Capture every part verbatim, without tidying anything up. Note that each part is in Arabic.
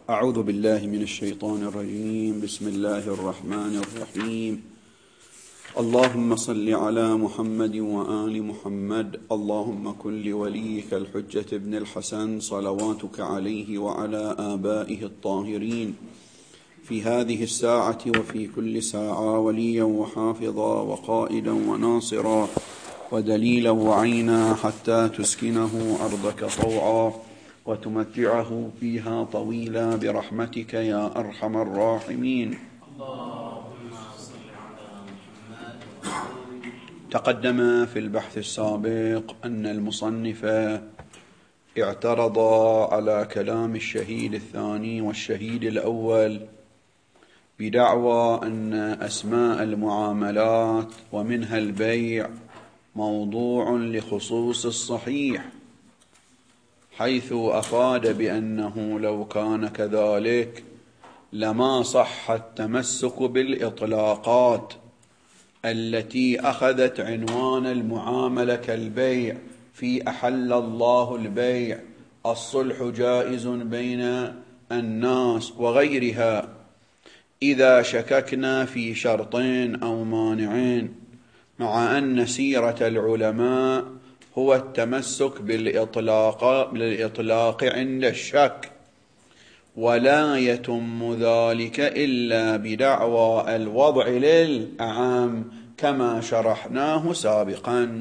أعوذ بالله من الشيطان الرجيم. بسم الله الرحمن الرحيم. اللهم صل على محمد وآل محمد. اللهم كن لوليك الحجة ابن الحسن صلواتك عليه وعلى آبائه الطاهرين في هذه الساعة وفي كل ساعة وليا وحافظا وقائدا وناصرا ودليلا وعينا حتى تسكنه أرضك طوعا وتمتعه فيها طويلا برحمتك يا أرحم الراحمين. اللهم صل على محمد. تقدم في البحث السابق أن المصنف اعترض على كلام الشهيد الثاني والشهيد الأول بدعوى أن أسماء المعاملات ومنها البيع موضوع لخصوص الصحيح، حيث أفاد بأنه لو كان كذلك لما صح التمسك بالإطلاقات التي أخذت عنوان المعاملة كالبيع في أحل الله البيع، الصلح جائز بين الناس وغيرها، إذا شككنا في شرطين أو مانعين، مع أن سيرة العلماء هو التمسك بالإطلاق, بالإطلاق عند الشك، ولا يتم ذلك إلا بدعوى الوضع للأعم كما شرحناه سابقا.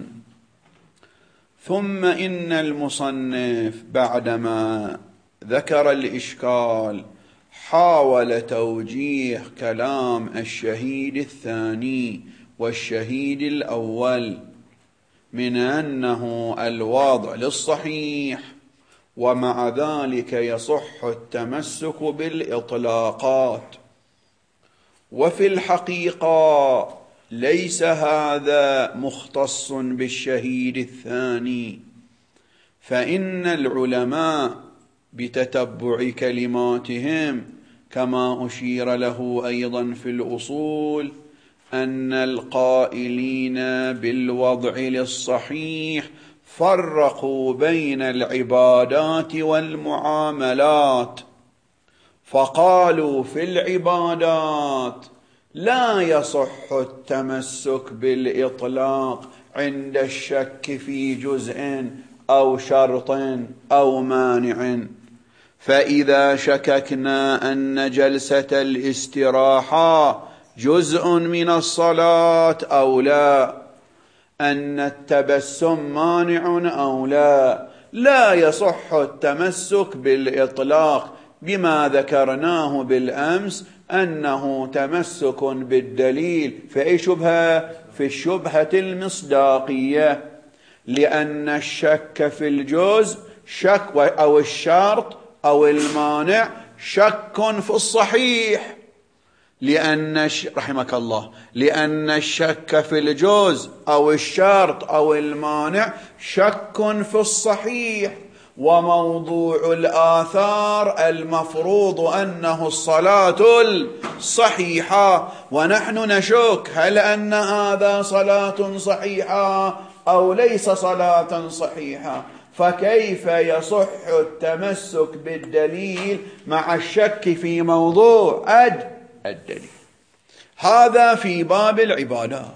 ثم إن المصنف بعدما ذكر الإشكال حاول توجيه كلام الشهيد الثاني والشهيد الأول من أنه الوضع للصحيح، ومع ذلك يصح التمسك بالإطلاقات. وفي الحقيقة ليس هذا مختص بالشهيد الثاني، فإن العلماء بتتبع كلماتهم كما أشير له أيضا في الأصول أن القائلين بالوضع للصحيح فرقوا بين العبادات والمعاملات، فقالوا في العبادات لا يصح التمسك بالإطلاق عند الشك في جزء أو شرط أو مانع، فإذا شككنا أن جلسة الاستراحة جزء من الصلاة أو لا، أن التبسم مانع أو لا، لا يصح التمسك بالإطلاق بما ذكرناه بالأمس أنه تمسك بالدليل في أي شبهة؟ في الشبهة المصداقية، لأن الشك في الجزء شك أو الشرط أو المانع شك في الصحيح، لأن رحمك الله لأن الشك في الجزء أو الشرط أو المانع شك في الصحيح، وموضوع الآثار المفروض أنه الصلاة الصحيحة، ونحن نشك هل أن هذا صلاة صحيحة أو ليس صلاة صحيحة، فكيف يصح التمسك بالدليل مع الشك في موضوع الدليل؟ هذا في باب العبادات،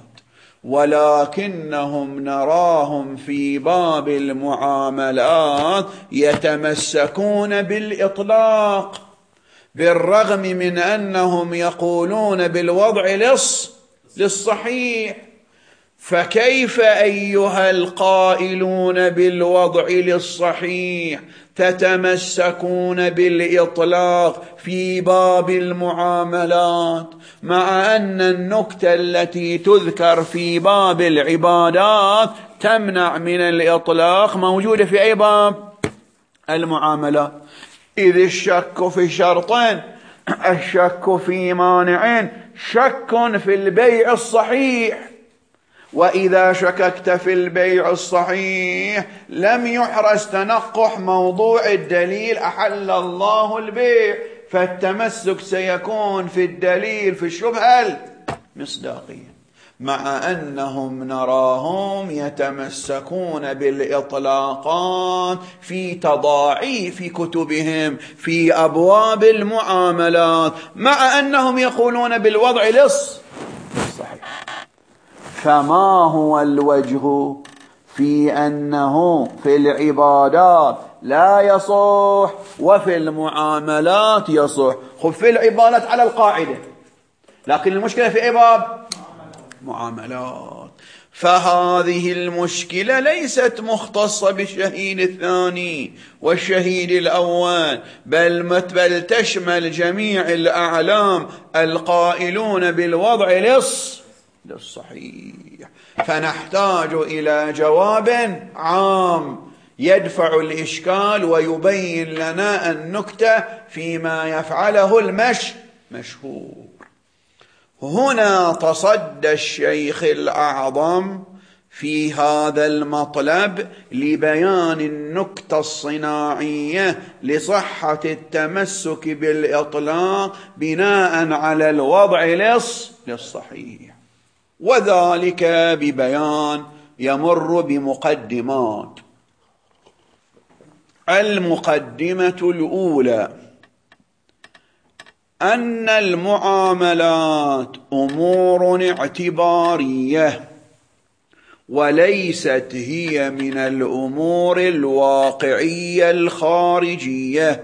ولكنهم نراهم في باب المعاملات يتمسكون بالإطلاق، بالرغم من أنهم يقولون بالوضع للصحيح. فكيف أيها القائلون بالوضع للصحيح تتمسكون بالإطلاق في باب المعاملات، مع أن النكتة التي تذكر في باب العبادات تمنع من الإطلاق موجودة في أي باب؟ المعاملات. إذ الشك في شرطين، الشك في مانعين شك في البيع الصحيح، وإذا شككت في البيع الصحيح لم يحرز تنقح موضوع الدليل أحل الله البيع، فالتمسك سيكون في الدليل في الشبهة المصداقية. مع أنهم نراهم يتمسكون بالإطلاقات في تضاعيف كتبهم في أبواب المعاملات، مع أنهم يقولون بالوضع للصحيح. فما هو الوجه في أنه في العبادات لا يصح وفي المعاملات يصح؟ خب في العبادات على القاعدة، لكن المشكلة في باب معاملات. فهذه المشكلة ليست مختصة بالشهيد الثاني والشهيد الأول، بل بل تشمل جميع الأعلام القائلون بالوضع للصحيح. فنحتاج إلى جواب عام يدفع الإشكال ويبين لنا النكتة فيما يفعله المش مشهور. هنا تصدى الشيخ الأعظم في هذا المطلب لبيان النكتة الصناعية لصحة التمسك بالإطلاق بناء على الوضع للصحيح، وذلك ببيان يمر بمقدمات. المقدمة الأولى أن المعاملات أمور اعتبارية وليست هي من الأمور الواقعية الخارجية،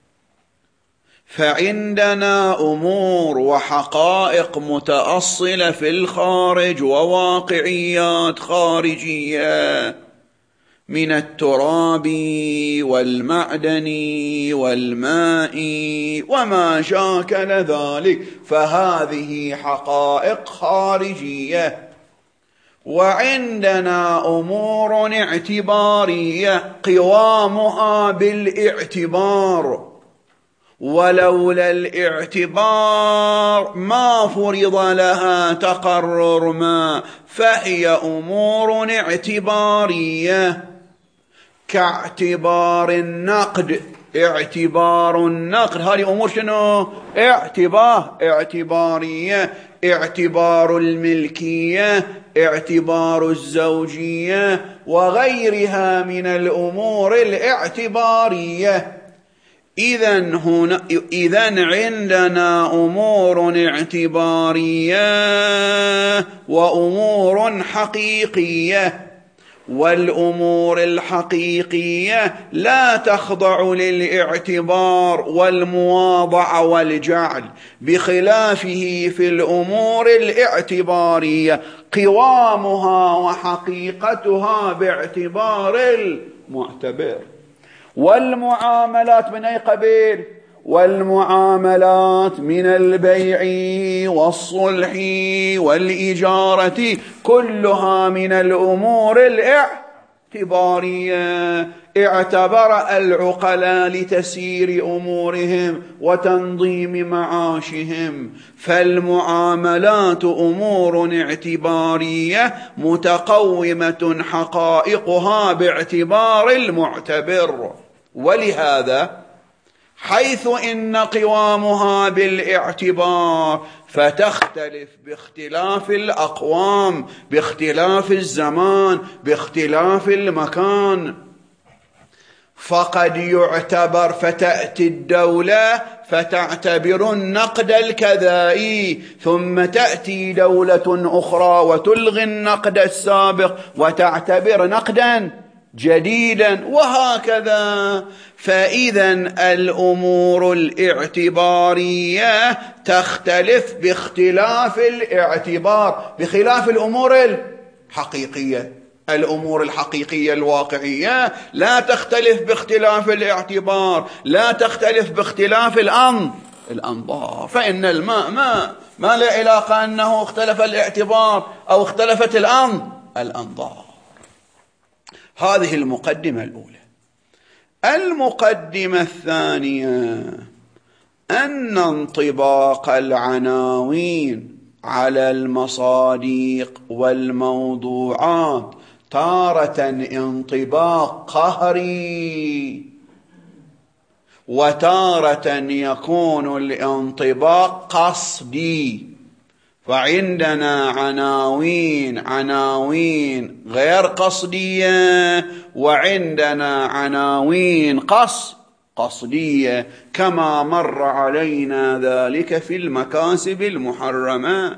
فعندنا أمور وحقائق متأصلة في الخارج وواقعيات خارجية من التراب والمعدن والماء وما شاكل ذلك، فهذه حقائق خارجية. وعندنا أمور اعتبارية قوامها بالاعتبار، ولولا الاعتبار ما فرض لها تقرر ما، فهي أمور اعتبارية كاعتبار النقد. اعتبار النقد هذه أمور شنو؟ اعتبار اعتبارية. اعتبار الملكية، اعتبار الزوجية وغيرها من الأمور الاعتبارية. إذن هنا إذن عندنا أمور اعتبارية وأمور حقيقية، والأمور الحقيقية لا تخضع للاعتبار والمواضعة والجعل، بخلافه في الأمور الاعتبارية قوامها وحقيقتها باعتبار المعتبر. والمعاملات من أي قبيل؟ والمعاملات من البيع والصلح والإجارة كلها من الأمور الاعتبارية. اعتبر العقلاء لتسيير أمورهم وتنظيم معاشهم، فالمعاملات أمور اعتبارية متقومة حقائقها باعتبار المعتبر. ولهذا حيث إن قوامها بالاعتبار فتختلف باختلاف الأقوام، باختلاف الزمان، باختلاف المكان، فقد يعتبر فتأتي الدولة فتعتبر النقد الكذائي، ثم تأتي دولة أخرى وتلغي النقد السابق وتعتبر نقدا جديدا، وهكذا. فإذا الأمور الاعتبارية تختلف باختلاف الاعتبار، بخلاف الأمور الحقيقية. الأمور الحقيقية الواقعية لا تختلف باختلاف الاعتبار، لا تختلف باختلاف الأنظار. فإن الماء ما ما له علاقة أنه اختلف الاعتبار أو اختلفت الأنظار. هذه المقدمة الأولى. المقدمة الثانية أن انطباق العناوين على المصادق والموضوعات تارة انطباق قهري، وتارة يكون الانطباق قصدي. وعندنا عناوين عناوين غير قصدية، وعندنا عناوين قص قصدية، كما مر علينا ذلك في المكاسب المحرمة.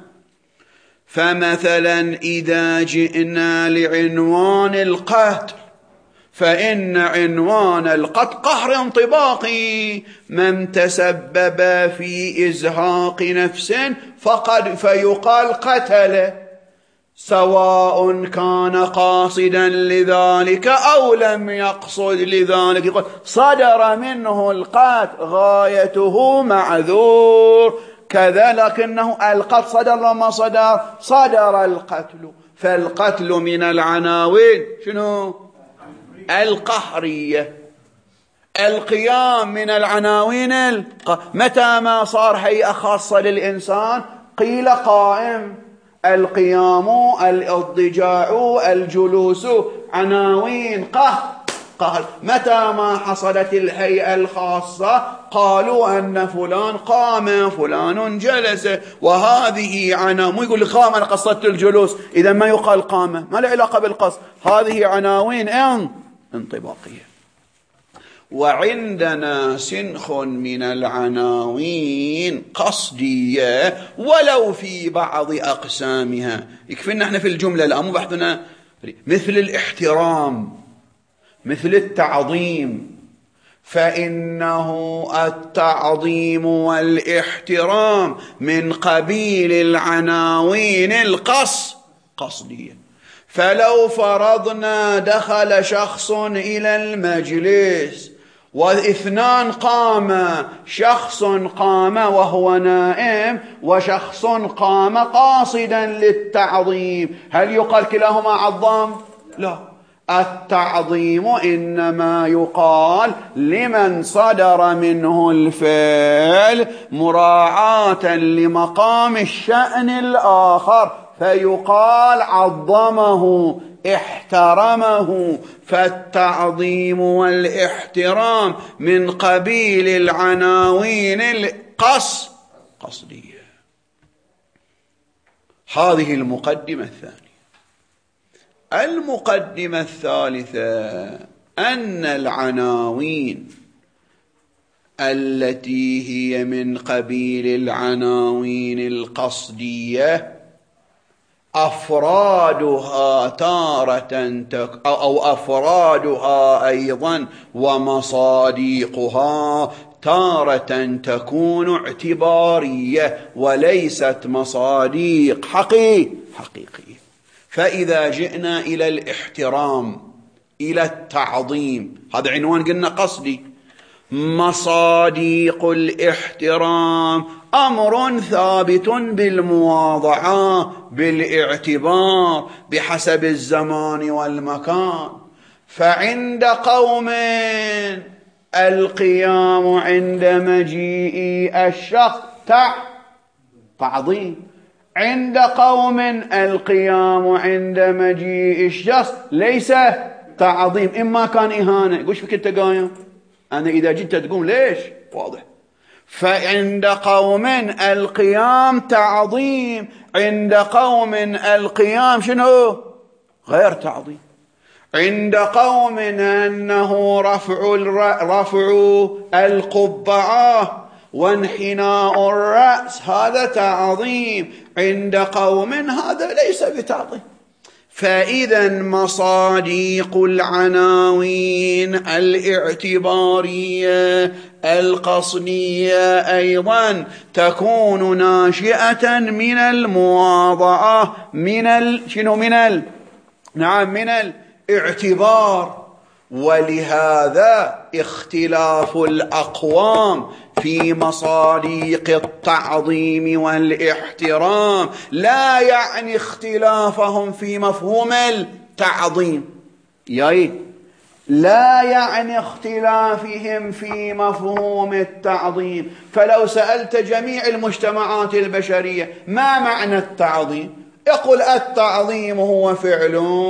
فمثلا إذا جئنا لعنوان القتل، فإن عنوان القتل قهر انطباقي، من تسبب في إزهاق نفس فقد فيقال قتل، سواء كان قاصدا لذلك أو لم يقصد لذلك. يقول صدر منه القتل غايته معذور كذا، لكنه القتل صدر لما صدر صدر القتل. فالقتل من العناوين شنو؟ القهرية. القيام من العناوين الق... متى ما صار هيئة خاصة للإنسان قيل قائم. القيام، الاضطجاع، الجلوس عناوين قهر قهر. متى ما حصلت الهيئة الخاصة قالوا أن فلان قام فلان جلس، وهذه عناوين. يقول لك قام، أنا قصدت الجلوس، إذا ما يقال قام، ما له علاقة بالقصد، هذه عناوين ان انطباقية. وعندنا سنخ من العناوين قصدية ولو في بعض أقسامها. يكفينا احنا في الجملة الآن، مو بحثنا، مثل الاحترام، مثل التعظيم، فإنه التعظيم والاحترام من قبيل العناوين القص قصدية. فلو فرضنا دخل شخص إلى المجلس واثنان قاما، شخص قام وهو نائم وشخص قام قاصدا للتعظيم، هل يقال كلاهما عظام؟ لا. التعظيم إنما يقال لمن صدر منه الفعل مراعاة لمقام الشأن الآخر، فيقال عظمه احترمه. فالتعظيم والاحترام من قبيل العناوين القص قصدية. هذه المقدمة الثانية. المقدمة الثالثة أن العناوين التي هي من قبيل العناوين القصدية أفرادها تارة أو أفرادها أيضا ومصاديقها تارة تكون اعتبارية وليست مصاديق حقيقية حقيقية. فإذا جئنا إلى الاحترام، إلى التعظيم، هذا عنوان قلنا قصدي. مصاديق الاحترام أمر ثابت بالمواضعة، بالاعتبار، بحسب الزمان والمكان. فعند قوم القيام عند مجيء الشخص تعظيم، عند قوم القيام عند مجيء الشخص ليس تعظيم، إما كان إهانة. يقولش فيك أنت قايم، أنا إذا جيت تقوم ليش؟ واضح. فعند قوم القيام تعظيم، عند قوم القيام شنو؟ غير تعظيم. عند قوم أنه رفع رفع القبعة وانحناء الرأس هذا تعظيم، عند قوم هذا ليس بتعظيم. فإذا مصاديق العناوين الاعتبارية القصدية أيضا تكون ناشئة من المواضعة، من ال... شنو من ال... نعم من الاعتبار. ولهذا اختلاف الأقوام في مصاديق التعظيم والاحترام لا يعني اختلافهم في مفهوم التعظيم، يعني لا يعني اختلافهم في مفهوم التعظيم. فلو سألت جميع المجتمعات البشرية ما معنى التعظيم، يقول التعظيم هو فعل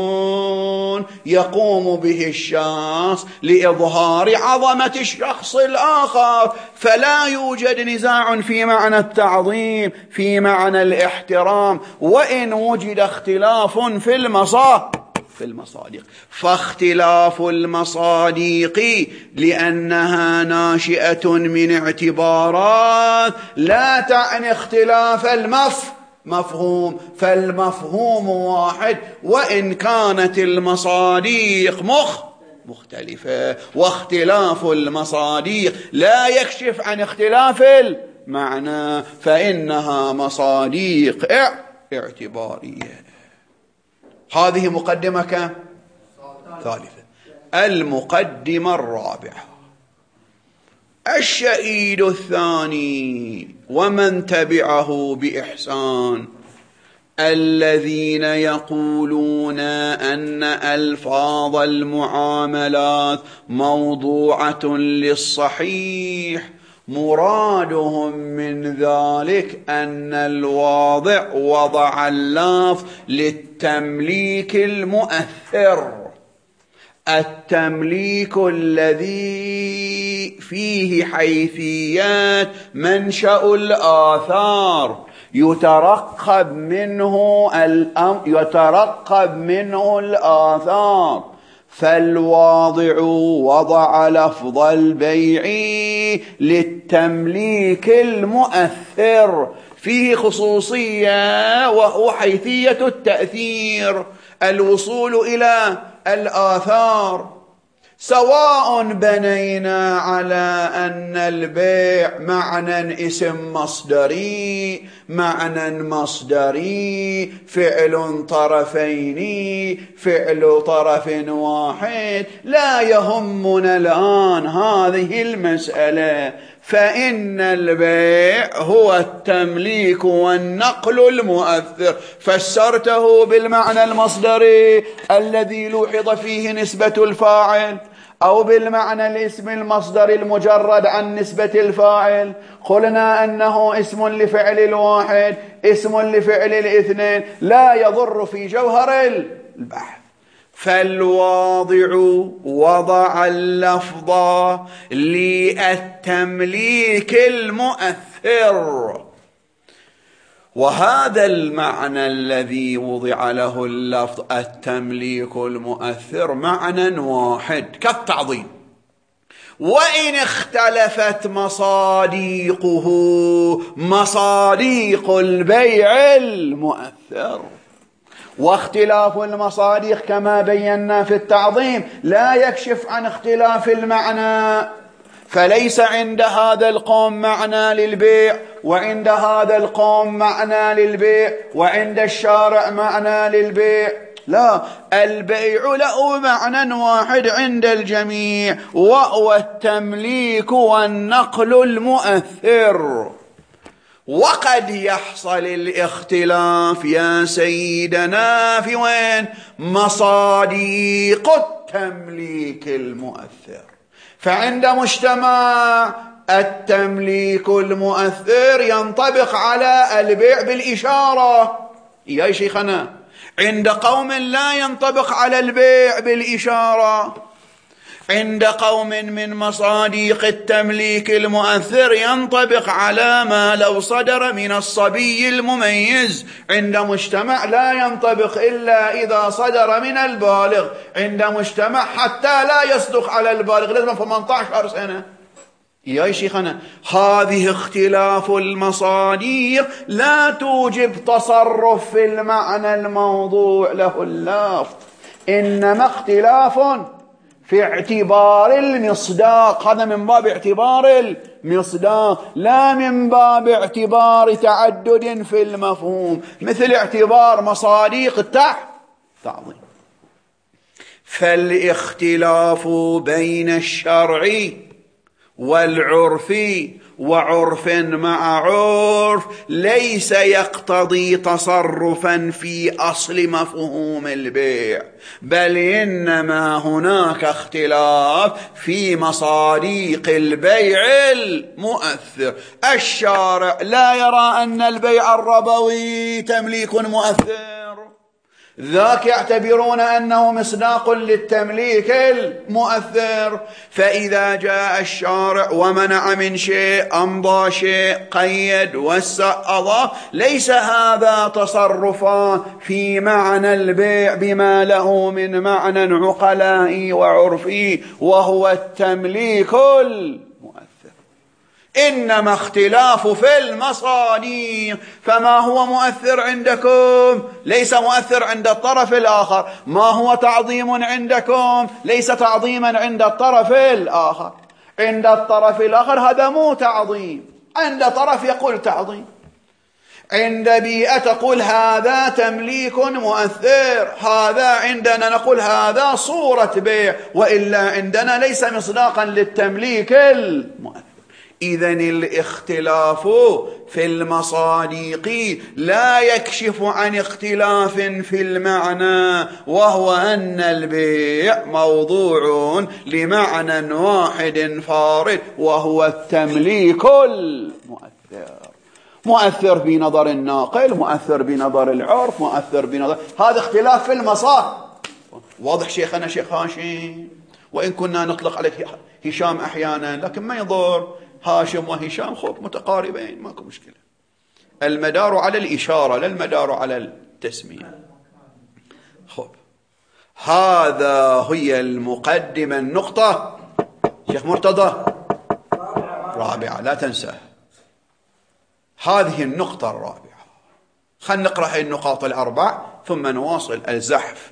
يقوم به الشخص لإظهار عظمة الشخص الآخر، فلا يوجد نزاع في معنى التعظيم في معنى الاحترام، وإن وجد اختلاف في المصادق في المصادق فاختلاف المصادق لأنها ناشئة من اعتبارات لا تعني اختلاف المفهوم مفهوم، فالمفهوم واحد وإن كانت المصادق مخ مختلفة، واختلاف المصادق لا يكشف عن اختلاف المعنى، فإنها مصادق اعتبارية. هذه مقدمة كم؟ ثالثة. المقدمة الرابعة: الشهيد الثاني ومن تبعه بإحسان الذين يقولون أن ألفاظ المعاملات موضوعة للصحيح، مرادهم من ذلك أن الواضع وضع اللفظ للتمليك المؤثر، التمليك الذي فيه حيثيات منشأ الآثار يترقب منه الأم يترقب منه الآثار، فالواضع وضع لفظ البيع للتمليك المؤثر فيه خصوصية وهو حيثية التأثير، الوصول إلى الآثار، سواء بنينا على أن البيع معنى اسم مصدري معنى مصدري فعل طرفين فعل طرف واحد، لا يهمنا الآن هذه المسألة، فإن البيع هو التمليك والنقل المؤثر، فسرته بالمعنى المصدري الذي لوحظ فيه نسبة الفاعل، أو بالمعنى الاسم المصدري المجرد عن نسبة الفاعل، قلنا أنه اسم لفعل الواحد اسم لفعل الاثنين، لا يضر في جوهر البحث. فالواضع وضع اللفظ للتمليك المؤثر، وهذا المعنى الذي وضع له اللفظ التمليك المؤثر معنى واحد كالتعظيم، وإن اختلفت مصاديقه مصاديق البيع المؤثر، واختلاف المصاديق كما بينا في التعظيم لا يكشف عن اختلاف المعنى، فليس عند هذا القوم معنى للبيع وعند هذا القوم معنى للبيع وعند الشارع معنى للبيع، لا، البيع له معنى واحد عند الجميع وهو التمليك والنقل المؤثر. وقد يحصل الاختلاف يا سيدنا في وين؟ مصاديق التمليك المؤثر، فعند مجتمع التمليك المؤثر ينطبق على البيع بالإشارة يا شيخنا، عند قوم لا ينطبق على البيع بالإشارة، عند قوم من مصاديق التمليك المؤثر ينطبق على ما لو صدر من الصبي المميز، عند مجتمع لا ينطبق إلا إذا صدر من البالغ، عند مجتمع حتى لا يصدق على البالغ لازم ثمانية عشر سنة يا شيخنا. هذه اختلاف المصاديق لا توجب تصرف في المعنى الموضوع له اللفظ، إنما اختلاف في اعتبار المصداق، هذا من باب اعتبار المصداق لا من باب اعتبار تعدد في المفهوم، مثل اعتبار مصاديق التعظيم. فالاختلاف بين الشرع والعرفي، وعرف مع عرف ليس يقتضي تصرفا في أصل مفهوم البيع، بل إنما هناك اختلاف في مصادق البيع المؤثر. الشارع لا يرى أن البيع الربوي تمليك مؤثر، ذاك يعتبرون أنه مصداق للتمليك المؤثر. فإذا جاء الشارع ومنع من شيء، أمضى شيء، قيد، وسع، أضاف، ليس هذا تصرفا في معنى البيع بما له من معنى عقلائي وعرفي وهو التمليك المؤثر، إنما اختلاف في المصادر. فما هو مؤثر عندكم ليس مؤثر عند الطرف الآخر، ما هو تعظيم عندكم ليس تعظيما عند الطرف الآخر. عند الطرف الآخر هذا مو تعظيم، عند طرف يقول تعظيم. عند بيئة تقول هذا تمليك مؤثر، هذا عندنا نقول هذا صورة بيع، وإلا عندنا ليس مصداقا للتمليك المؤثر. إذن الاختلاف في المصادق لا يكشف عن اختلاف في المعنى، وهو أن البيع موضوع لمعنى واحد فارد وهو التمليك المؤثر. مؤثر بنظر الناقل، مؤثر بنظر العرف، مؤثر بنظر، هذا اختلاف في المصادر. واضح شيخنا شيخ هاشم؟ وإن كنا نطلق عليه هشام أحيانا لكن ما يضر، هاشم وهشام خب متقاربين ماكو مشكلة. المدار على الإشارة لا المدار على التسمية. خب هذا هي المقدمة. النقطة شيخ مرتضى رابعة لا تنسى، هذه النقطة الرابعة. خلنا نقرأ هذه النقاط الأربع ثم نواصل الزحف.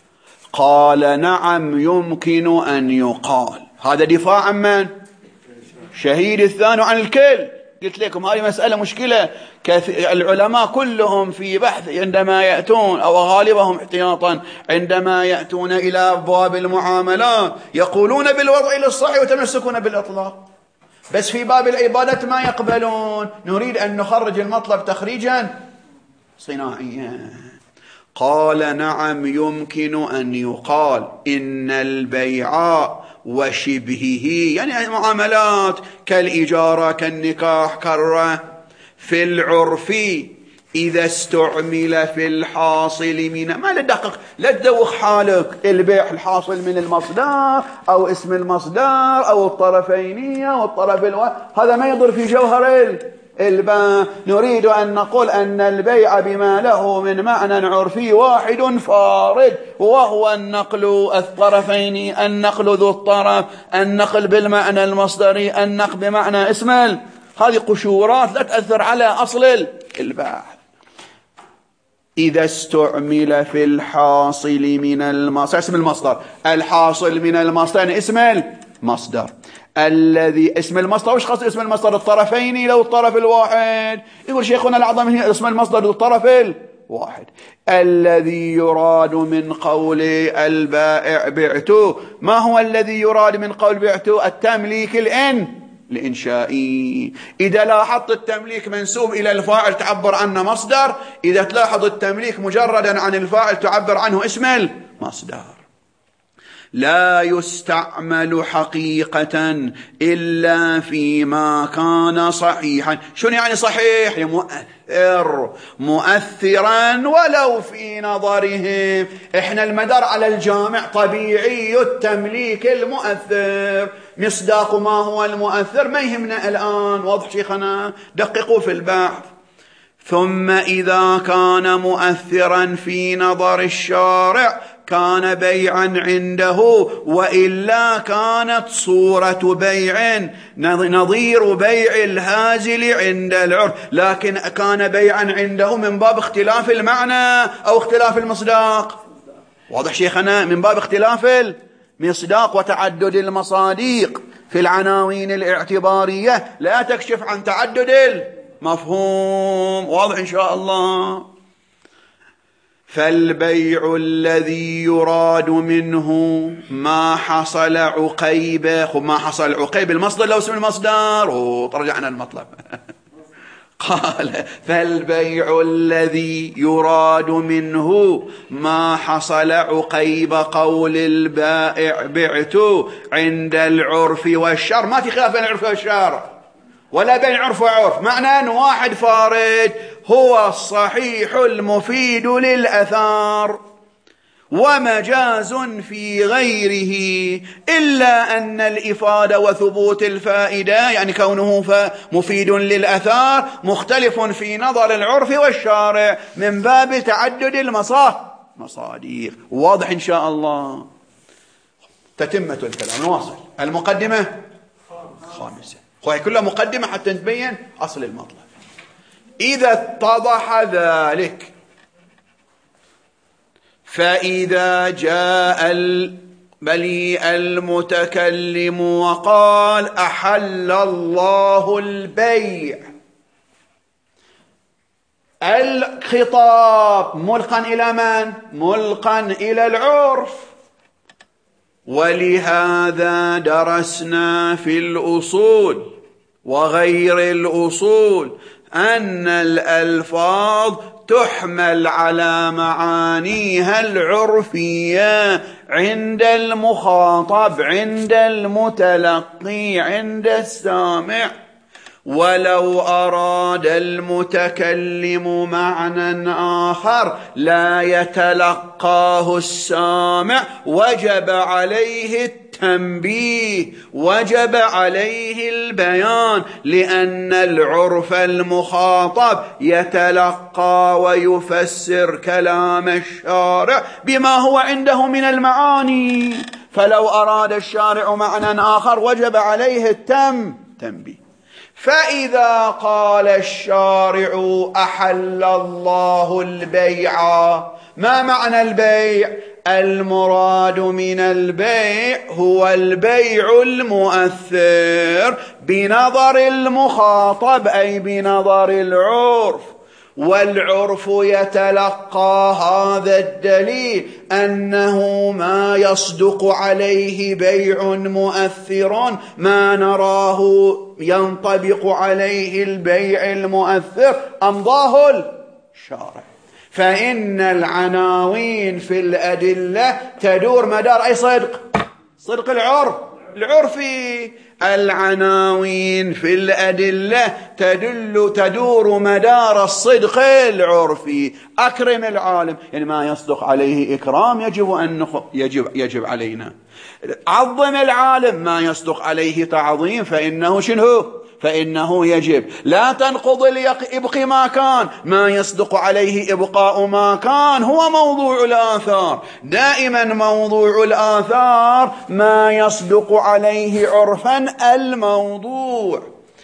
قال نعم يمكن أن يقال، هذا دفاع عن من؟ شهيد الثاني عن الكل. قلت لكم هذه مسألة مشكلة، العلماء كلهم في بحث عندما يأتون أو غالبهم احتياطا عندما يأتون إلى أبواب المعاملات يقولون بالوضع للصحيح وتمسكون بالإطلاق، بس في باب العبادة ما يقبلون. نريد أن نخرج المطلب تخريجا صناعيا. قال نعم يمكن أن يقال إن البيع وشبهه، يعني المعاملات كالإجارة كالنكاح كالرهن، في العرف إذا استعمل في الحاصل من، ما لدقق لا تدوخ حالك، البيع الحاصل من المصدر أو اسم المصدر أو الطرفين أو الطرف الواحد، هذا ما يضر في جوهر البيع. نريد أن نقول أن البيع بما له من معنى عرفي واحد فارد، وهو النقل الطرفين، النقل ذو الطرف، النقل بالمعنى المصدري، النقل بمعنى اسم. هذه قشورات لا تأثر على أصل البيع. إذا استعمل في الحاصل من المصدر، اسم المصدر، الحاصل من المصدر اسم المصدر الذي، اسم المصدر وش قصد اسم المصدر؟ الطرفين لو الطرف الواحد. يقول شيخنا الأعظم هي اسم المصدر ذو الطرف الواحد الذي يراد من قول البائع بعت. ما هو الذي يراد من قول بعت؟ التمليك الإن الإنشائي. إذا لاحظت التمليك منسوب إلى الفاعل تعبر عنه مصدر، إذا تلاحظ التمليك مجردا عن الفاعل تعبر عنه اسم المصدر. لا يستعمل حقيقة إلا فيما كان صحيحا. شنو يعني صحيح؟ مؤثر، مؤثرا ولو في نظرهم. احنا المدار على الجامع طبيعي التمليك المؤثر، مصداق ما هو المؤثر ما يهمنا الآن. واضح شيخنا؟ دققوا في البحث. ثم إذا كان مؤثرا في نظر الشارع كان بيعا عنده، وإلا كانت صورة بيع نظير بيع الهازل عند العرف، لكن كان بيعا عنده من باب اختلاف المعنى أو اختلاف المصداق. واضح شيخنا؟ من باب اختلاف المصداق وتعدد المصادق في العناوين الاعتبارية لا تكشف عن تعدد المفهوم. واضح إن شاء الله؟ فالبيع الذي يراد منه ما حصل عقيبه. ما حصل عقيب المصدر لو اسم المصدر رجعنا المطلب. قال فالبيع الذي يراد منه ما حصل عقيب قول البائع بعت عند العرف والشرع. ما في خلاف بين العرف والشرع ولا بين عرف وعرف، معنى أن واحد فارد هو الصحيح المفيد للأثار ومجاز في غيره، إلا أن الإفادة وثبوت الفائدة يعني كونه مفيد للأثار مختلف في نظر العرف والشارع من باب تعدد المصادر. واضح إن شاء الله. تتمة الكلام. نواصل. المقدمة خامسة، وهي كلها مقدمة حتى نبين أصل المطلب. إذا اتضح ذلك فإذا جاء البلي المتكلم وقال أحل الله البيع، الخطاب ملقا إلى من؟ ملقا إلى العرف. ولهذا درسنا في الأصول وغير الأصول أن الألفاظ تحمل على معانيها العرفية عند المخاطب، عند المتلقي، عند السامع. ولو أراد المتكلم معنى آخر لا يتلقاه السامع وجب عليه التنبيه، وجب عليه البيان، لأن العرف المخاطب يتلقى ويفسر كلام الشارع بما هو عنده من المعاني. فلو أراد الشارع معنى آخر وجب عليه التم تنبيه. فإذا قال الشارع أحل الله البيع، ما معنى البيع؟ المراد من البيع هو البيع المؤثر بنظر المخاطب أي بنظر العرف. والعرف يتلقى هذا الدليل أنه ما يصدق عليه بيع مؤثر ما نراه ينطبق عليه البيع المؤثر أمضاه الشارع. فإن العناوين في الأدلة تدور مدار أي صدق؟ صدق العرف العرفي. العناوين في الأدلة تدل تدور مدار الصدق العرفي. أكرم العالم يعني ما يصدق عليه إكرام يجب أن يجب يجب علينا. عظم العالم ما يصدق عليه تعظيم فإنه شنو؟ فإنه يجب. لا تنقض اليق ابق ما كان، ما يصدق عليه إبقاء ما كان هو موضوع الآثار. دائما موضوع الآثار ما يصدق عليه عرفا الموضوع.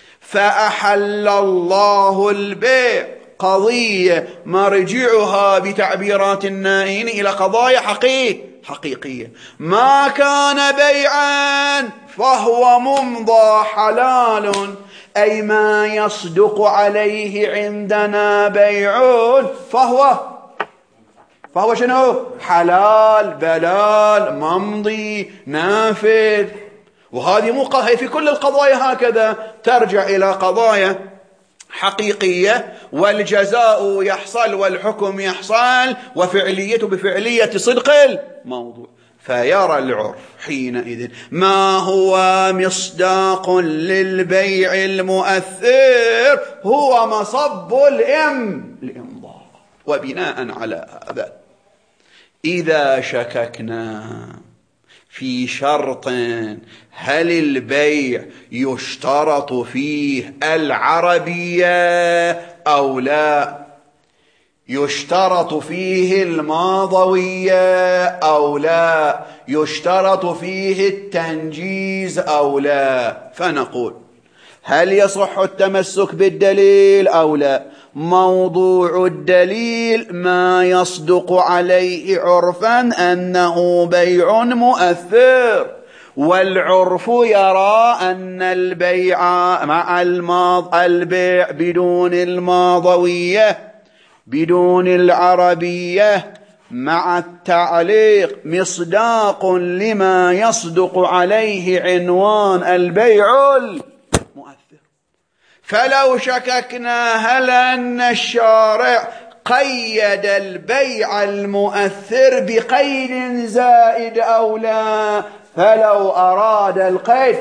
فأحل الله البيع قضية مرجعها بتعبيرات النائين إلى قضايا حقيقية حقيقية. ما كان بيعا فهو ممضى حلال، أي ما يصدق عليه عندنا بيع فهو فهو شنو؟ حلال، بلال، ممضي، نافذ. وهذه مو قضية في كل القضايا هكذا، ترجع إلى قضايا حقيقية، والجزاء يحصل والحكم يحصل وفعليته بفعلية صدق الموضوع. فيرى العرف حينئذ ما هو مصداق للبيع المؤثر هو مصب الإم الإمضاء. وبناء على هذا إذا شككنا في شرط هل البيع يشترط فيه العربية أو لا، يشترط فيه الماضوية أو لا، يشترط فيه التنجيز أو لا، فنقول هل يصح التمسك بالدليل أو لا؟ موضوع الدليل ما يصدق عليه عرفا أنه بيع مؤثر، والعرف يرى أن البيع مع الماض البيع بدون الماضوية بدون العربية مع التعليق مصداق لما يصدق عليه عنوان البيع المؤثر. فلو شككنا هل أن الشارع قيد البيع المؤثر بقيد زائد أو لا، فلو أراد القيد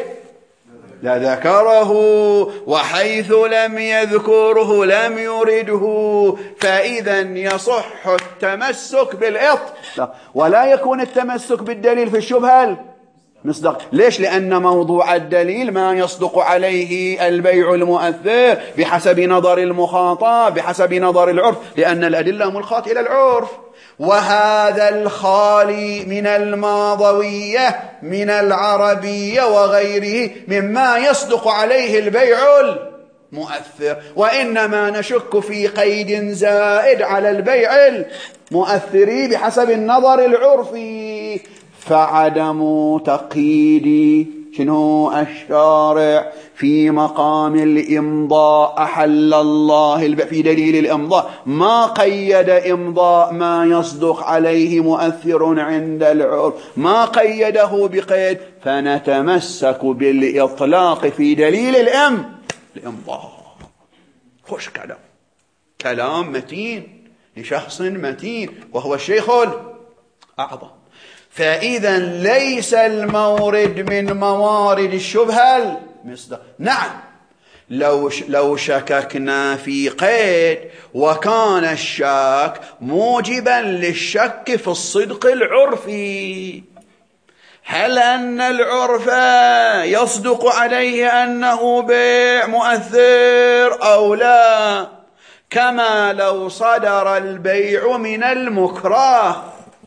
لذكره، وحيث لم يذكره لم يرده، فإذا يصح التمسك بالإطلاق ولا يكون التمسك بالدليل في الشبهة مصدق. ليش؟ لأن موضوع الدليل ما يصدق عليه البيع المؤثر بحسب نظر المخاطب بحسب نظر العرف، لأن الأدلة ملخاة إلى العرف. وهذا الخالي من الماضوية من العربية وغيره مما يصدق عليه البيع المؤثر، وإنما نشك في قيد زائد على البيع المؤثر بحسب النظر العرفي. فعدم تقييد شنو الشارع في مقام الإمضاء أحل الله البيع في دليل الإمضاء، ما قيد إمضاء ما يصدق عليه مؤثر عند العرف، ما قيده بقيد، فنتمسك بالإطلاق في دليل الإم الإمضاء. خوش كلام، كلام متين لشخص متين وهو الشيخ الأعظم. فإذا ليس المورد من موارد الشبهة المصداق. نعم، لو لو شككنا في قيد وكان الشك موجبا للشك في الصدق العرفي، هل أن العرف يصدق عليه أنه بيع مؤثر أو لا؟ كما لو صدر البيع من المكره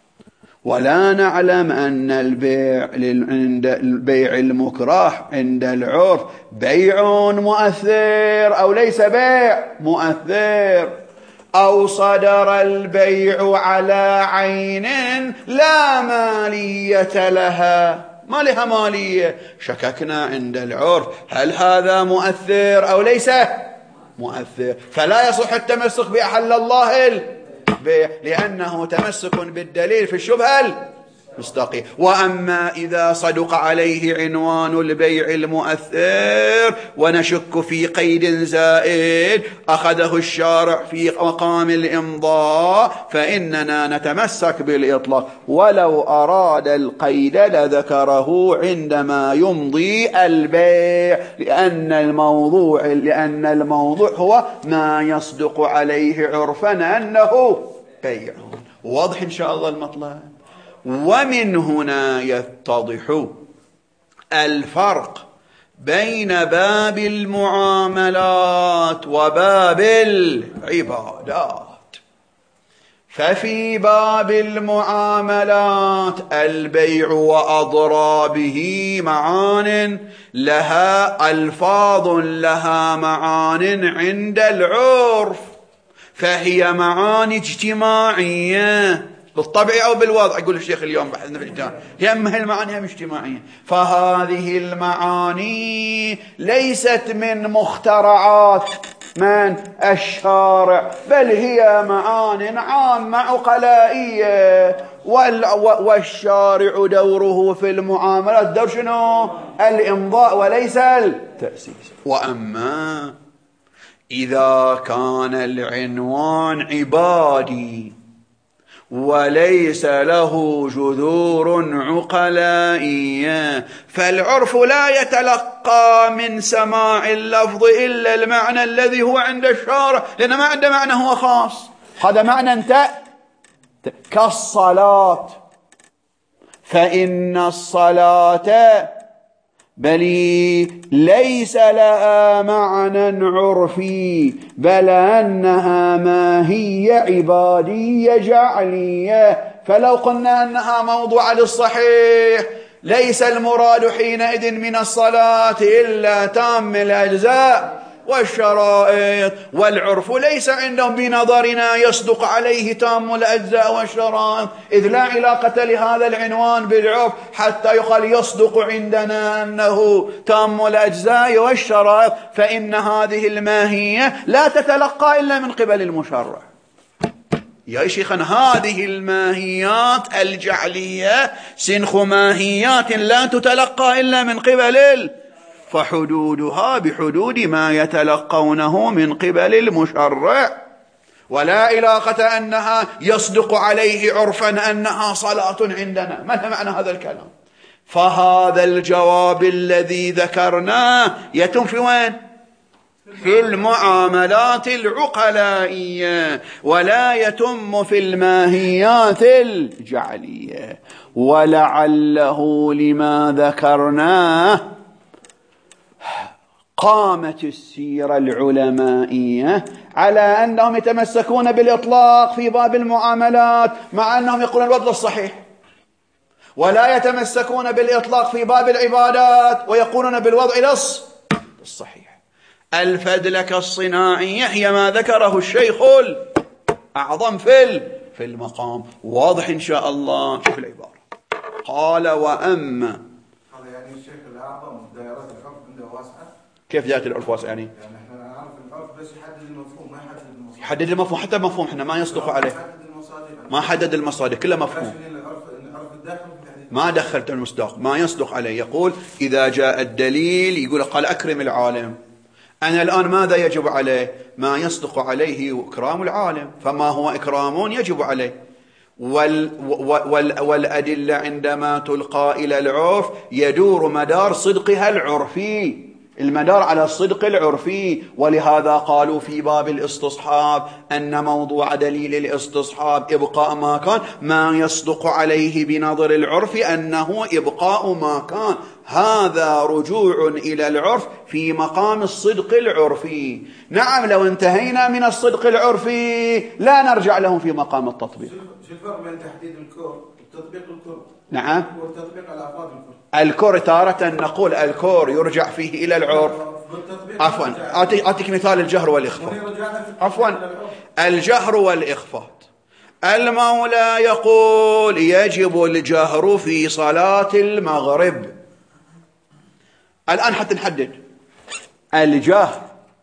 ولا نعلم أن البيع عند البيع المكره عند العرف بيع مؤثر أو ليس بيع مؤثر، أو صدر البيع على عين لا مالية لها، ما لها مالية، شككنا عند العرف هل هذا مؤثر أو ليس مؤثر، فلا يصح التمسك بأحل الله البيع لأنه تمسك بالدليل في الشبهة المصداقية. وأما إذا صدق عليه عنوان البيع المؤثر ونشك في قيد زائد أخذه الشارع في مقام الإمضاء، فإننا نتمسك بالإطلاق، ولو أراد القيد لذكره عندما يمضي البيع، لأن الموضوع لأن الموضوع هو ما يصدق عليه عرفا أنه بيع. واضح إن شاء الله المطلب. ومن هنا يتضح الفرق بين باب المعاملات وباب العبادات. ففي باب المعاملات البيع وأضرابه معان لها ألفاظ لها معان عند العرف، فهي معاني اجتماعية بالطبع أو بالوضع. يقول الشيخ اليوم بحثنا في الاجتماع يمه المعاني هم اجتماعية، فهذه المعاني ليست من مخترعات من الشارع، بل هي معان عامة عقلائية، والشارع دوره في المعاملات دور شنو؟ الإمضاء وليس التأسيس. وأما إذا كان العنوان عبادي وليس له جذور عقلائية، فالعرف لا يتلقى من سماع اللفظ إلا المعنى الذي هو عند الشارع، لأن ما عنده معنى هو خاص. هذا معنى انت كالصلاة، فإن الصلاة بل ليس لها معنى عرفي، بل أنها ماهية عبادية جعلية. فلو قلنا أنها موضوع للصحيح ليس المراد حينئذ من الصلاة إلا تام الأجزاء والشرائط، والعرف ليس عندهم بنظرنا يصدق عليه تام الأجزاء والشرائط، إذ لا علاقة لهذا العنوان بالعرف حتى يقال يصدق عندنا أنه تام الأجزاء والشرائط، فإن هذه الماهية لا تتلقى إلا من قبل المشرع. يا شيخنا هذه الماهيات الجعلية سنخ ماهيات لا تتلقى إلا من قبل ال... فحدودها بحدود ما يتلقونه من قبل المشرع، ولا علاقة أنها يصدق عليه عرفا أنها صلاة عندنا. ما معنى هذا الكلام؟ فهذا الجواب الذي ذكرناه يتم في وين؟ في المعاملات العقلائية، ولا يتم في الماهيات الجعلية. ولعله لما ذكرناه قامت السيرة العلمائية على أنهم يتمسكون بالإطلاق في باب المعاملات، مع أنهم يقولون الوضع الصحيح، ولا يتمسكون بالإطلاق في باب العبادات ويقولون بالوضع الصحيح. الفدلكة الصناعية هي ما ذكره الشيخ الأعظم في في المقام. واضح إن شاء الله. شوف العبارة، قال وأما. هذا يعني الشيخ الأعظم دائرة العرف عنده واسعة. كيف دائرة العرف واسعة يعني؟ يعني احنا نعرف العرف بس يحدد المفهوم، ما يحدد المصادر. يحدد المفهوم، حتى المفهوم احنا ما يصدق عليه. ما حدد المصادر، كله مفهوم. ما دخلت المصداق، ما يصدق عليه. يقول إذا جاء الدليل يقول قال أكرم العالم. أنا الآن ماذا يجب عليه؟ ما يصدق عليه إكرام العالم، فما هو إكرام يجب عليه. وال وال والأدلة عندما تلقى إلى العرف يدور مدار صدقها العرفي، المدار على الصدق العرفي. ولهذا قالوا في باب الاستصحاب أن موضوع دليل الاستصحاب إبقاء ما كان، ما يصدق عليه بنظر العرف أنه إبقاء ما كان. هذا رجوع إلى العرف في مقام الصدق العرفي. نعم، لو انتهينا من الصدق العرفي لا نرجع له في مقام التطبيق. شو الفرق بين تحديد الكور وتطبيق الكور؟ نعم، والتطبيق على أفراد الكور. الكور تارة نقول الكور يرجع فيه إلى العرف. عفوا، أعطيك مثال الجهر والإخفاء. عفوا، الجهر والإخفاء. المولى يقول يجب الجهر في صلاة المغرب. الآن حتى نحدد الجهر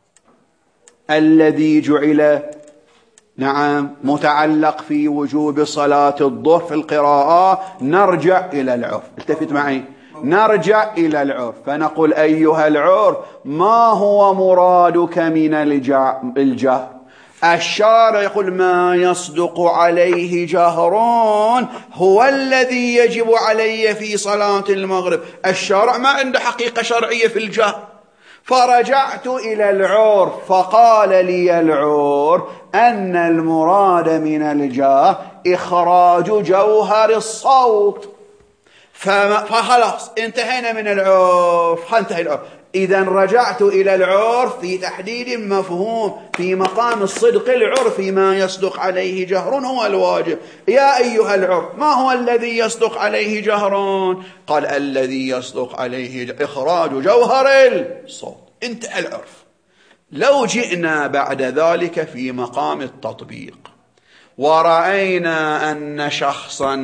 الذي جعل نعم متعلق في وجوب صلاة الظهر في القراءة، نرجع إلى العرف. التفت معي، نرجع إلى العرف فنقول أيها العرف ما هو مرادك من الجهر؟ الشارع يقول ما يصدق عليه جهرون هو الذي يجب علي في صلاة المغرب. الشارع ما عنده حقيقة شرعية في الجهر. فرجعت إلى العرف فقال لي العرف أن المراد من الجهر إخراج جوهر الصوت. فخلاص انتهينا من العرف، انتهى العرف. إذا رجعت إلى العرف في تحديد مفهوم في مقام الصدق العرفي. ما يصدق عليه جهر هو الواجب. يا أيها العرف ما هو الذي يصدق عليه جهر؟ قال الذي يصدق عليه إخراج جوهر الصوت. انتهى العرف. لو جئنا بعد ذلك في مقام التطبيق ورأينا أن شخصا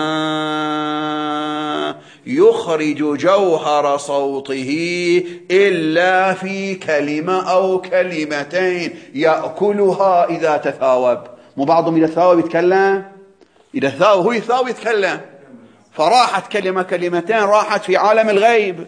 ما يخرج جوهر صوته إلا في كلمة أو كلمتين يأكلها إذا تثاوب. مو بعضهم إذا تثاوب يتكلم، إذا تثاوب هو يثاوب يتكلم، فراحت كلمة كلمتين راحت في عالم الغيب.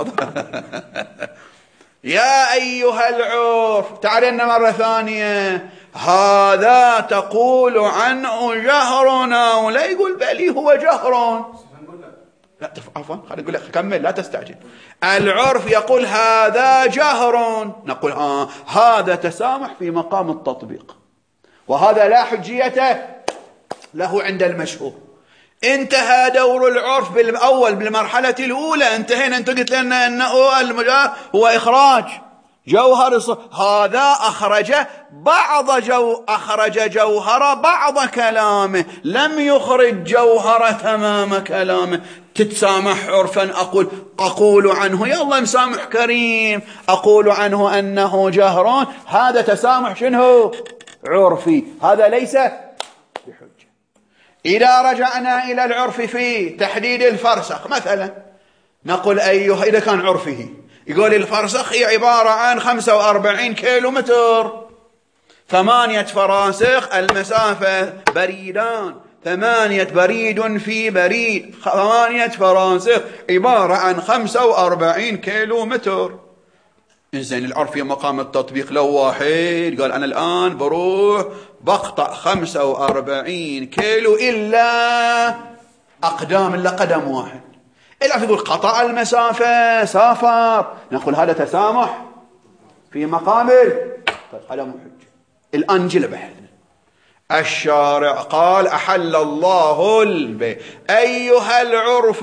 يا أيها العرف تعالنا مرة ثانية، هذا تقول عنه جهرنا، ولا يقول بلي هو جهر. لا عفوا خلينا نقول لك كمل لا تستعجل. العرف يقول هذا جهر، نقول آه هذا تسامح في مقام التطبيق، وهذا لا حجية له عند المشهور. انتهى دور العرف بالأول بالمرحلة الأولى، انتهينا. أنت قلت لنا أنه المجاهر هو إخراج جوهر الصوت. هذا أخرج بعض جو أخرج جوهر بعض كلامه، لم يخرج جوهر تمام كلامه. تتسامح عرفا أقول أقول عنه يا الله مسامح كريم، أقول عنه أنه جهران. هذا تسامح شنو عرفي، هذا ليس بحجة. إذا رجعنا إلى العرف في تحديد الفرسخ مثلا، نقول أيها إذا كان عرفه يقول الفرسخ هي عبارة عن خمسة وأربعين كيلو متر، ثمانية فراسخ المسافة بريدان، ثمانية بريد في بريد، ثمانية فراسخ عبارة عن خمسة وأربعين كيلو متر. إنزين العرف في مقام التطبيق لو واحد قال أنا الآن بروح بقطع خمسة وأربعين كيلو إلا أقدام، إلا قدم واحد. العرف يقول قطع المسافة سافر، نقول هذا تسامح في مقابل. طيب هذا مو حجة. الآن نجي لبحثنا. الشارع قال أحل الله البيع. أيها العرف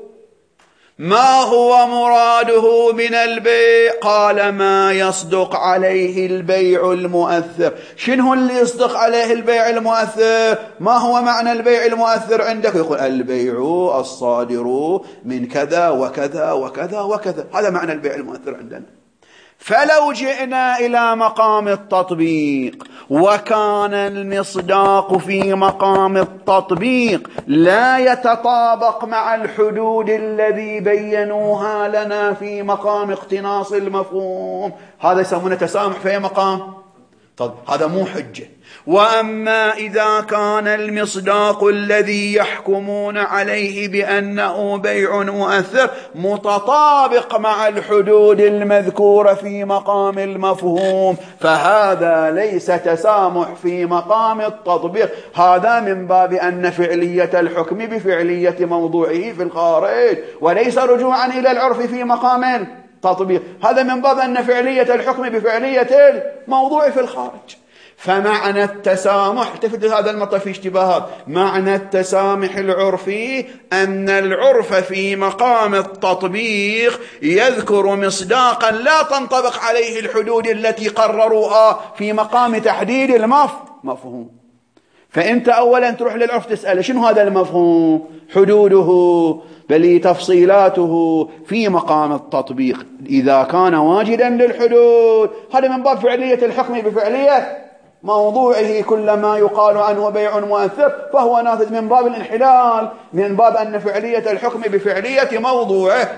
ما هو مراده من البيع؟ قال ما يصدق عليه البيع المؤثر. شنو اللي يصدق عليه البيع المؤثر؟ ما هو معنى البيع المؤثر عندك؟ يقول البيع الصادر من كذا وكذا وكذا وكذا، هذا معنى البيع المؤثر عندنا. فلو جئنا إلى مقام التطبيق وكان المصداق في مقام التطبيق لا يتطابق مع الحدود الذي بينوها لنا في مقام اقتناص المفهوم، هذا يسمونه تسامح في مقام. طب هذا مو حجة. وأما إذا كان المصداق الذي يحكمون عليه بأنه بيع مؤثر متطابق مع الحدود المذكورة في مقام المفهوم فهذا ليس تسامح في مقام التطبيق، هذا من باب أن فعلية الحكم بفعلية موضوعه في الخارج وليس رجوعا إلى العرف في مقام التطبيق، هذا من باب أن فعلية الحكم بفعلية الموضوع في الخارج. فمعنى التسامح، التفت هذا المطلب في اشتباهات، معنى التسامح العرفي أن العرف في مقام التطبيق يذكر مصداقا لا تنطبق عليه الحدود التي قرروها في مقام تحديد المفهوم. فأنت أولا تروح للعرف تسأل شنو هذا المفهوم، حدوده بل تفصيلاته في مقام التطبيق إذا كان واجدا للحدود، هذا من باب فعلية الحكم بفعلية موضوعه. كل ما يقال عنه بيع مؤثر فهو نافذ من باب الانحلال، من باب أن فعلية الحكم بفعلية موضوعه.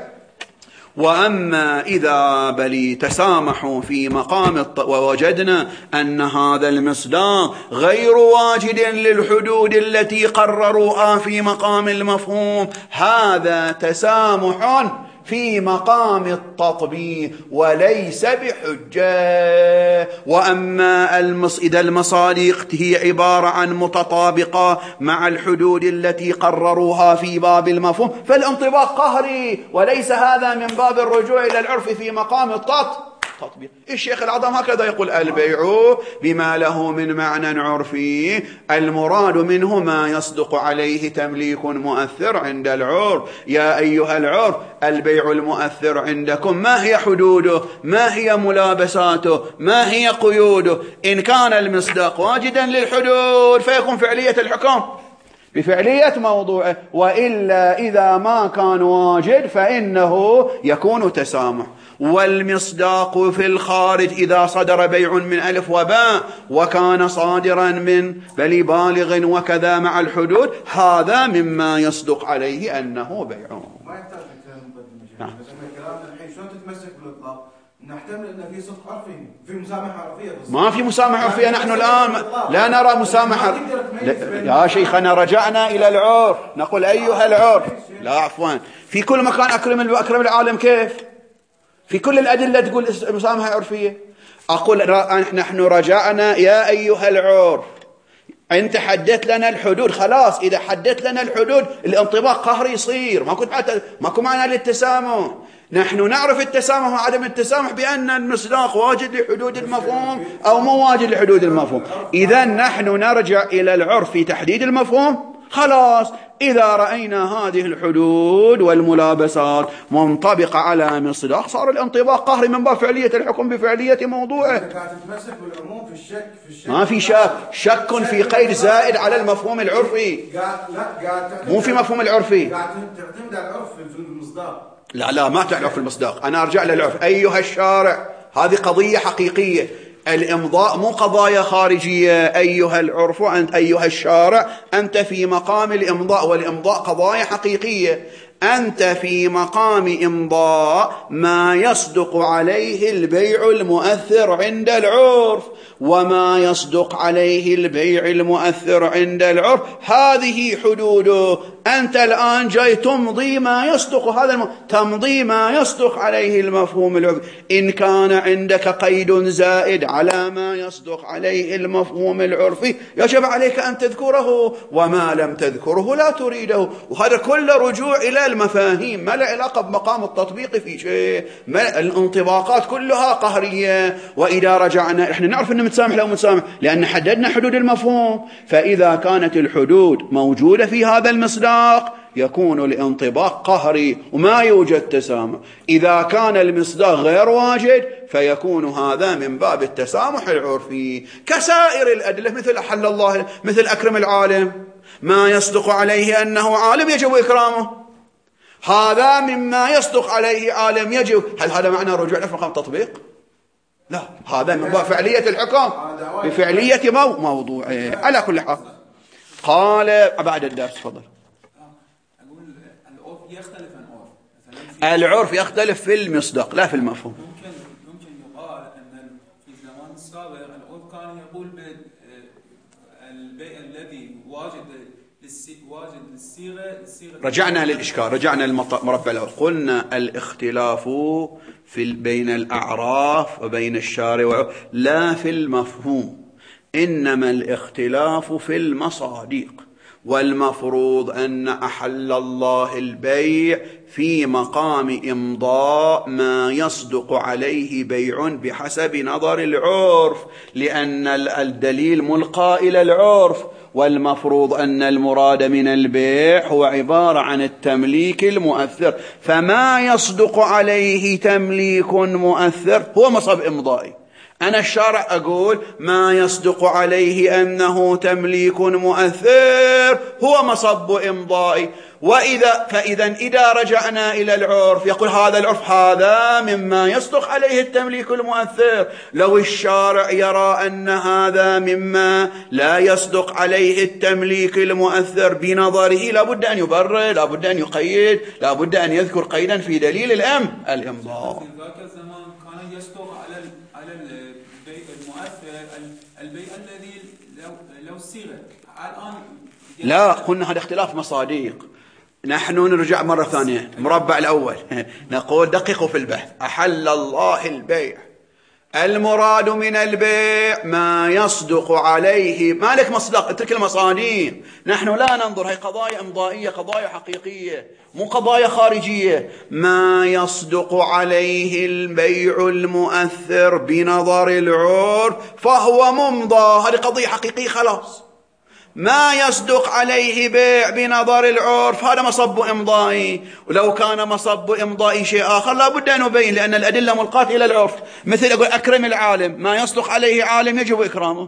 وأما إذا بل تسامحوا في مقام الط... ووجدنا أن هذا المصداق غير واجد للحدود التي قرروها في مقام المفهوم، هذا تسامح في مقام التطبيق وليس بحجة. وأما المص... إذا المصادق هي عبارة عن متطابقة مع الحدود التي قرروها في باب المفهوم فالانطباق قهري وليس هذا من باب الرجوع إلى العرف في مقام التطبيق. الشيخ العظام هكذا يقول البيع بما له من معنى عرفي المراد منه ما يصدق عليه تمليك مؤثر عند العرف. يا أيها العرف البيع المؤثر عندكم ما هي حدوده، ما هي ملابساته، ما هي قيوده؟ إن كان المصداق واجدا للحدود فيكون فعلية الحكم بفعلية موضوعه، وإلا إذا ما كان واجد فإنه يكون تسامح. والمصداق في الخارج إذا صدر بيع من ألف وباء وكان صادرا من بل بالغ وكذا مع الحدود هذا مما يصدق عليه أنه بيع. ما يحتاج كلام كلامنا الحين شلون تتمسك بالإطلاق؟ نحتمل أن في صدق عرفي، في مسامحة عرفية. ما في مسامحة عرفية، نحن الآن لا نرى مسامحة. يا شيخنا رجعنا إلى العرف، نقول أيها العرف، لا عفوا في كل مكان أكرم أكرم العالم كيف؟ في كل الأدلة تقول مسامحة عرفية. أقول نحن رجعنا يا أيها العرف، أنت حددت لنا الحدود، خلاص إذا حددت لنا الحدود الانطباق قهري يصير، ما كنت حتى ما كنت معنا للتسامح. نحن نعرف التسامح وعدم التسامح بأن المصداق واجد لحدود المفهوم أو مو واجد لحدود المفهوم. إذا نحن نرجع إلى العرف في تحديد المفهوم. خلاص إذا رأينا هذه الحدود والملابسات منطبقة على مصداق صار الانطباق قهري من باب فعلية الحكم بفعلية موضوعه. ما في شك، شك في قيد زائد على المفهوم العرفي، مو في مفهوم العرفي. تعتمد على العرف في المصداق. لا لا ما تعرف المصداق، أنا أرجع للعرف. أيها الشارع هذه قضية حقيقية، الإمضاء مو قضايا خارجية. أيها العرف أنت أيها الشارع أنت في مقام الإمضاء، والإمضاء قضايا حقيقية. أنت في مقام إمضاء ما يصدق عليه البيع المؤثر عند العرف، وما يصدق عليه البيع المؤثر عند العرف هذه حدوده. أنت الآن جاي تمضي ما يصدق هذا الم... تمضي ما يصدق عليه المفهوم العرفي. إن كان عندك قيد زائد على ما يصدق عليه المفهوم العرفي يجب عليك أن تذكره، وما لم تذكره لا تريده. وهذا كله رجوع إلى المفاهيم، ما له علاقة بمقام التطبيق في شيء. الانطباقات كلها قهرية. وإذا رجعنا إحنا نعرف أنه متسامح لو متسامح لأن حددنا حدود المفهوم، فإذا كانت الحدود موجودة في هذا المصداق يكون الانطباق قهري وما يوجد تسامح. إذا كان المصداق غير واجد فيكون هذا من باب التسامح العرفي كسائر الأدلة، مثل أحل الله، مثل أكرم العالم، ما يصدق عليه أنه عالم يجب إكرامه، هذا مما يصدق عليه عالم يجب. هل هذا معنى رجوع إلى مقام التطبيق؟ لا، هذا من باب فعلية الحكم بفعلية مو موضوعه. على كل حال قال بعد الدرس تفضل. العرف يختلف عن عرف، العرف يختلف في المصداق لا في المفهوم. ممكن ممكن يقال ان في الزمان السابق العرف كان يقول بالبيع الذي واجد واجد للصيغه. رجعنا للإشكال، رجعنا للمربع الأول. قلنا الاختلاف في بين الأعراف وبين الشارع لا في المفهوم، إنما الاختلاف في المصادق. والمفروض أن أحل الله البيع في مقام إمضاء ما يصدق عليه بيع بحسب نظر العرف، لأن الدليل ملقى إلى العرف. والمفروض أن المراد من البيع هو عبارة عن التمليك المؤثر، فما يصدق عليه تمليك مؤثر هو مصب إمضائي. أنا الشارع أقول ما يصدق عليه أنه تمليك مؤثر هو مصب إمضائي. وإذا فإذا إذا رجعنا إلى العرف يقول هذا العرف هذا مما يصدق عليه التمليك المؤثر. لو الشارع يرى أن هذا مما لا يصدق عليه التمليك المؤثر بنظره لابد أن يبرر، لابد أن يقيد، لابد أن يذكر قيدا في دليل الأمر الإمضاء. في ذاك الزمان كان يصدق على على البيع المؤثر البيع الذي لو لو صيغ. الآن لا، قلنا هذا اختلاف مصادق. نحن نرجع مرة ثانية المربع الأول نقول دققوا في البحث. أحل الله البيع، المراد من البيع ما يصدق عليه، ما لك مصدق، اترك المصادق. نحن لا ننظر، هي قضايا إمضائية، قضايا حقيقية مو قضايا خارجية. ما يصدق عليه البيع المؤثر بنظر العرف فهو ممضى، هذه قضية حقيقية خلاص. ما يصدق عليه بيع بنظر العرف هذا مصب إمضائي، ولو كان مصب إمضائي شيء آخر لا بد أن نبين لأن الأدلة ملقاة إلى العرف. مثل أقول أكرم العالم، ما يصدق عليه عالم يجب إكرامه،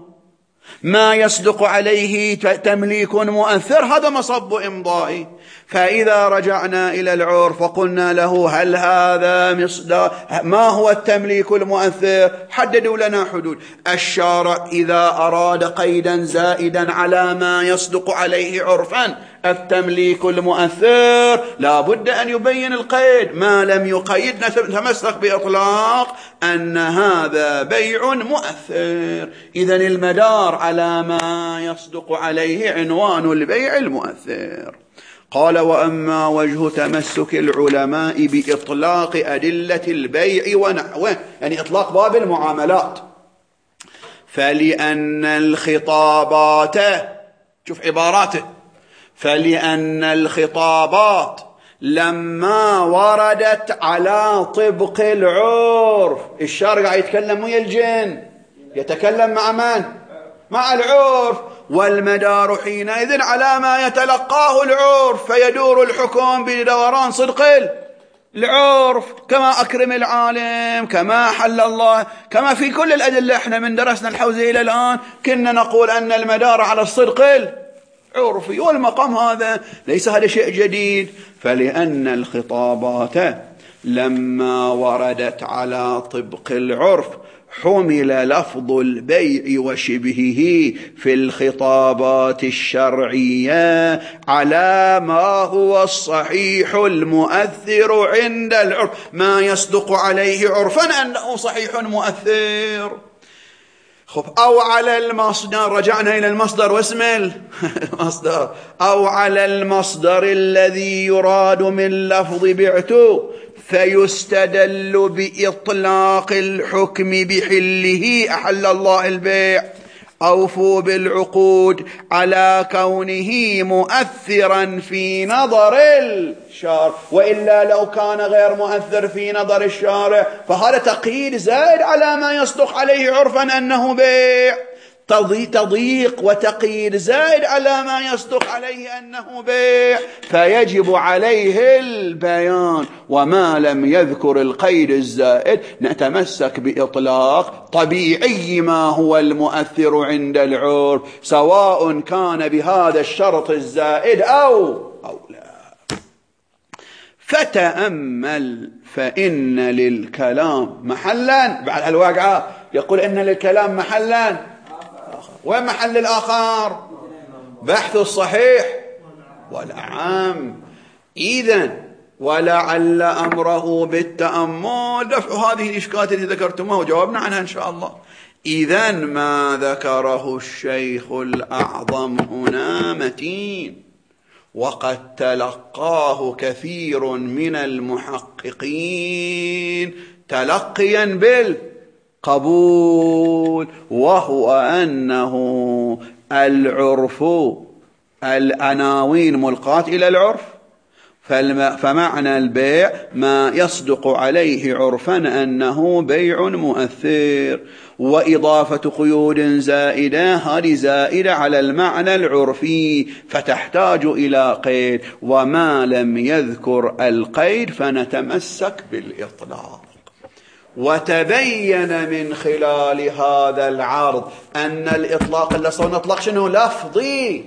ما يصدق عليه تمليك مؤثر هذا مصب إمضائي. فإذا رجعنا إلى العرف وقلنا له هل هذا مصداق، ما هو التمليك المؤثر، حددوا لنا حدود. الشارع إذا أراد قيدا زائدا على ما يصدق عليه عرفا التمليك المؤثر لا بد أن يبين القيد، ما لم يقيد نتمسك بإطلاق أن هذا بيع مؤثر. إذن المدار على ما يصدق عليه عنوان البيع المؤثر. قال وأما وجه تمسك العلماء بإطلاق أدلة البيع ونحوه، يعني إطلاق باب المعاملات، فلأن الخطابات، شوف عباراته، فلأن الخطابات لما وردت على طبق العرف، الشارع قاعد يتكلم ويا الجن، يتكلم مع من؟ مع العرف، والمدار حينئذ على ما يتلقاه العرف، فيدور الحكم بدوران صدق العرف، كما أكرم العالم، كما حل الله، كما في كل الأدلة. احنا من درسنا الحوزة إلى الآن كنا نقول أن المدار على الصدق العرفي، والمقام هذا ليس هذا شيء جديد. فلأن الخطابات لما وردت على طبق العرف حمل لفظ البيع وشبهه في الخطابات الشرعية على ما هو الصحيح المؤثر عند العرف، ما يصدق عليه عرفا أنه صحيح مؤثر. خب أو على المصدر، رجعنا إلى المصدر واسم المصدر، أو على المصدر الذي يراد من لفظ بعت، فيستدل بإطلاق الحكم بحله، أحل الله البيع، أوفوا بالعقود، على كونه مؤثرا في نظر الشارع، وإلا لو كان غير مؤثر في نظر الشارع فهذا تقييد زائد على ما يصدق عليه عرفا أنه بيع، تضييق وتقييد زائد على ما يصدق عليه أنه بيع، فيجب عليه البيان. وما لم يذكر القيد الزائد نتمسك بإطلاق طبيعي ما هو المؤثر عند العرف، سواء كان بهذا الشرط الزائد أو أو لا. فتأمل فإن للكلام محلا، بعد الواقعة يقول إن للكلام محلا، وين محل الآخر؟ بحث الصحيح والعام. إذن ولعل أمره بالتأمل دفع هذه الإشكالات التي ذكرتموها وجاوبنا عنها إن شاء الله. إذن ما ذكره الشيخ الأعظم هنا متين، وقد تلقاه كثير من المحققين تلقيا بال قبول، وهو أنه العرف العناوين ملقاة إلى العرف، فمعنى البيع ما يصدق عليه عرفا أنه بيع مؤثر، وإضافة قيود زائدة هذه زائدة على المعنى العرفي فتحتاج إلى قيد، وما لم يذكر القيد فنتمسك بالإطلاق. وتبين من خلال هذا العرض أن الإطلاق اللي صار نطلق شنو؟ لفظي.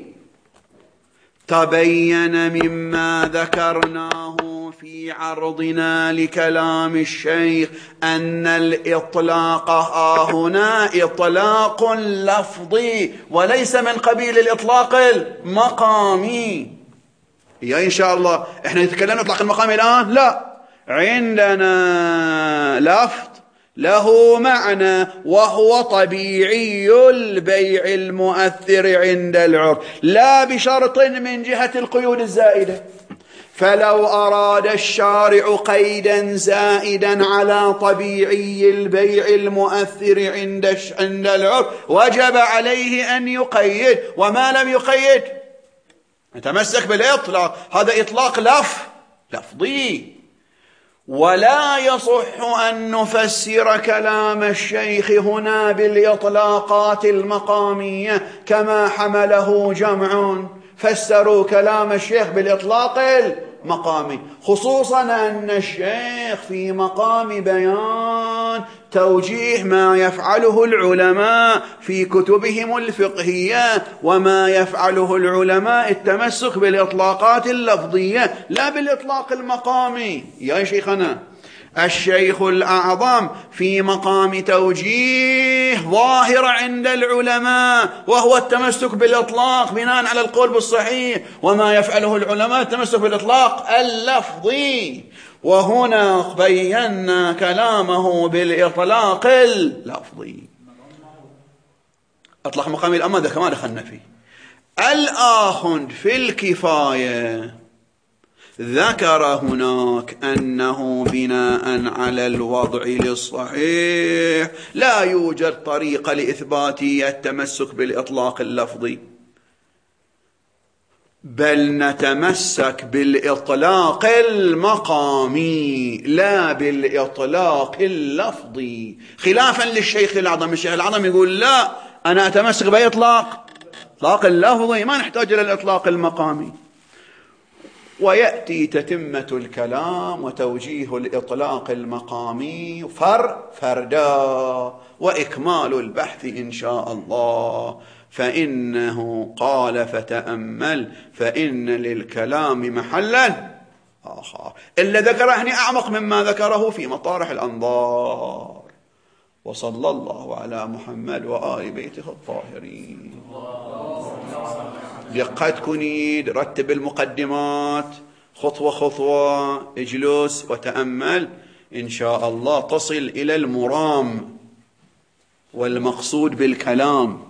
تبين مما ذكرناه في عرضنا لكلام الشيخ أن الإطلاق هنا إطلاق لفظي ليس من قبيل الإطلاق المقامي. يا إن شاء الله إحنا نتكلم إطلاق المقامي الآن؟ لا، عندنا لفظ له معنى وهو طبيعي البيع المؤثر عند العرف، لا بشرط من جهة القيود الزائدة. فلو أراد الشارع قيدا زائدا على طبيعي البيع المؤثر عند عند العرف وجب عليه أن يقيد، وما لم يقيد نتمسك بالإطلاق. هذا إطلاق لفظ لفظي. ولا يصح أن نفسر كلام الشيخ هنا بالإطلاقات المقامية كما حمله جمع، فسروا كلام الشيخ بالإطلاق المقامي، خصوصا أن الشيخ في مقام بيان توجيه ما يفعله العلماء في كتبهم الفقهية، وما يفعله العلماء التمسك بالإطلاقات اللفظية لا بالإطلاق المقامي. يا شيخنا الشيخ الأعظم في مقام توجيه ظاهر عند العلماء وهو التمسك بالإطلاق بناء على القول بالصحيح، وما يفعله العلماء التمسك بالإطلاق اللفظي. وهنا بينا كلامه بالإطلاق اللفظي. أطلق مقامي الأمة ده كما دخلنا فيه. الآخر في الكفاية ذكر هناك أنه بناء على الوضع للصحيح لا يوجد طريقة لإثبات التمسك بالإطلاق اللفظي، بل نتمسك بالإطلاق المقامي لا بالإطلاق اللفظي، خلافا للشيخ الأعظم. الشيخ الأعظم يقول لا، أنا أتمسك بإطلاق إطلاق اللفظي، ما نحتاج إلى الإطلاق المقامي. ويأتي تتمة الكلام وتوجيه الإطلاق المقامي فر فردا وإكمال البحث إن شاء الله. فإنه قال فتأمل فإن للكلام محلا آخر، إلا ذكره هنا أعمق مما ذكره في مطارح الأنظار. وصلى الله على محمد وآل بيته الطاهرين. دقة كنيد، رتب المقدمات خطوة خطوة، اجلس وتأمل، إن شاء الله تصل إلى المرام والمقصود بالكلام.